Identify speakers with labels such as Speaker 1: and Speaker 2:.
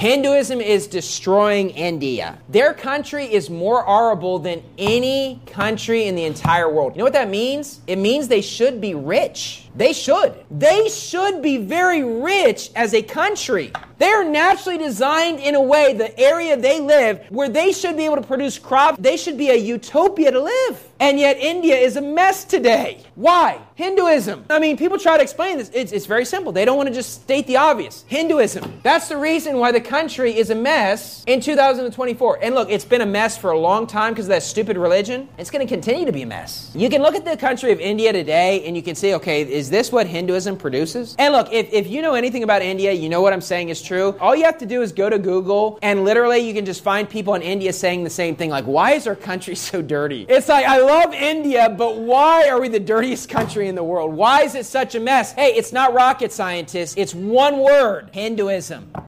Speaker 1: Hinduism is destroying India. Their country is more horrible than any country in the entire world. You know what that means? It means they should be rich. They should. They should be very rich as a country. They are naturally designed in a way, the area they live, where they should be able to produce crops. They should be a utopia to live. And yet India is a mess today. Why? Hinduism. I mean, people try to explain this. It's very simple. They don't want to just state the obvious. Hinduism. That's the reason why the country is a mess in 2024. And look, it's been a mess for a long time because of that stupid religion. It's going to continue to be a mess. You can look at the country of India today and you can see, okay, is this what Hinduism produces? And look, if you know anything about India, you know what I'm saying is true. All you have to do is go to Google and literally you can just find people in India saying the same thing. Like, why is our country so dirty? It's like, I love India, but why are we the dirtiest country in the world? Why is it such a mess? Hey, it's not rocket scientists. It's one word: Hinduism.